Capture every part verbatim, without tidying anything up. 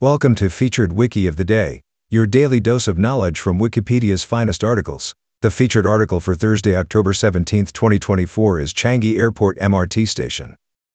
Welcome to Featured Wiki of the Day, your daily dose of knowledge from Wikipedia's finest articles. The featured article for Thursday, October seventeenth, twenty twenty-four is Changi Airport M R T Station.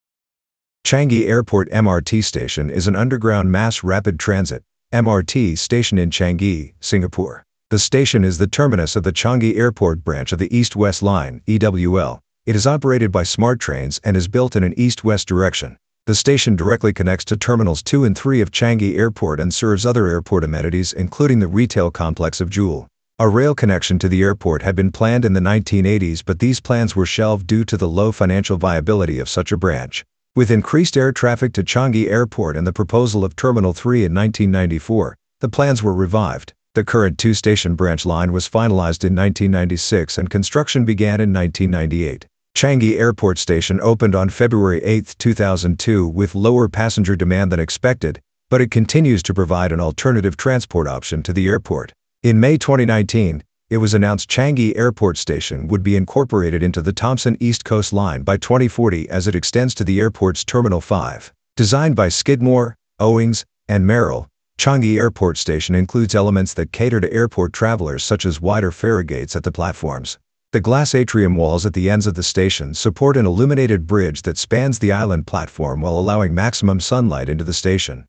Changi Airport M R T Station is an underground mass rapid transit M R T station in Changi, Singapore. The station is the terminus of the Changi Airport branch of the East-West Line (E W L). It is operated by Smart Trains and is built in an east-west direction. The station directly connects to Terminals two and three of Changi Airport and serves other airport amenities including the retail complex of Jewel. A rail connection to the airport had been planned in the nineteen eighties, but these plans were shelved due to the low financial viability of such a branch. With increased air traffic to Changi Airport and the proposal of Terminal three in nineteen ninety-four, the plans were revived. The current two-station branch line was finalized in nineteen ninety-six and construction began in nineteen ninety-eight. Changi Airport Station opened on February eighth, two thousand two with lower passenger demand than expected, but it continues to provide an alternative transport option to the airport. In May twenty nineteen, it was announced Changi Airport Station would be incorporated into the Thomson East Coast Line by twenty forty as it extends to the airport's Terminal five. Designed by Skidmore, Owings, and Merrill, Changi Airport Station includes elements that cater to airport travelers such as wider farragates at the platforms. The glass atrium walls at the ends of the station support an illuminated bridge that spans the island platform while allowing maximum sunlight into the station.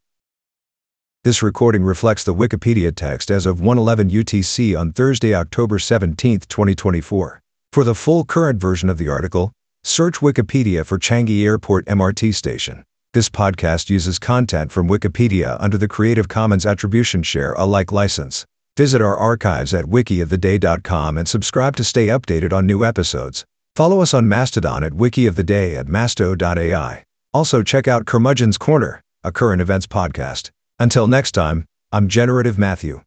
This recording reflects the Wikipedia text as of one eleven U T C on Thursday, October seventeenth, twenty twenty-four. For the full current version of the article, search Wikipedia for Changi Airport M R T Station. This podcast uses content from Wikipedia under the Creative Commons Attribution Share Alike license. Visit our archives at wiki of the day dot com and subscribe to stay updated on new episodes. Follow us on Mastodon at Wiki of the Day at masto dot A I. Also check out Curmudgeon's Corner, a current events podcast. Until next time, I'm Generative Matthew.